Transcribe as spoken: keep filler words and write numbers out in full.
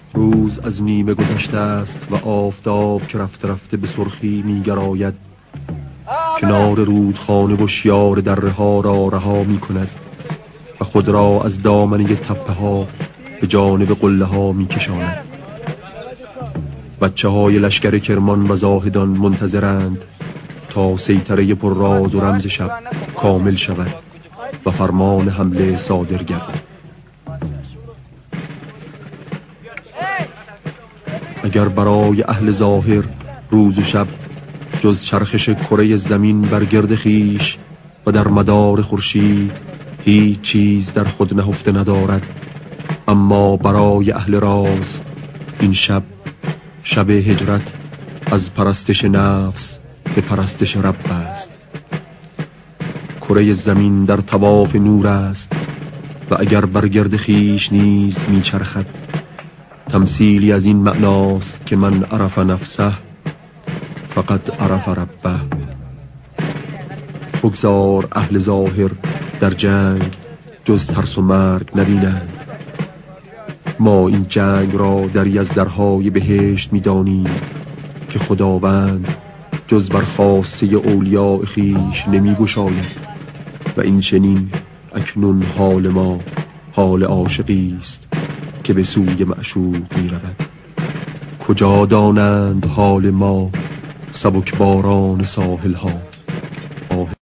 روز از نیمه گذشته است و آفتاب که رفته رفته به سرخی می‌گراید. کنار رودخانه و شیار دره ها را رها می کند و خود را از دامنه تپه ها به جانب قله ها می کشاند. بچه های لشکر کرمان و زاهدان منتظرند تا سیطره پر راز و رمز شب کامل شود و فرمان حمله صادر گردد. اگر برای اهل ظاهر روز و شب جز چرخش کره زمین بر گرد خیش و در مدار خورشید هیچ چیز در خود نهفته ندارد، اما برای اهل راز این شب شب هجرت از پرستش نفس به پرستش رب است. کره زمین در طواف نور است و اگر بر گرد خیش نیز میچرخد، تمثیلی از این معناست که من عرف نفسه فقط عرف ربه. بگذار اهل ظاهر در جنگ جز ترس و مرگ نبینند. ما این جنگ را دری از درهای بهشت می‌دانیم که خداوند جز بر خاصه اولیاء خیش نمی‌گشاید و این چنین اکنون حال ما حال عاشقی است که به سوی معشوق می‌رود. کجا دانند حال ما سبک باران ساحل ها.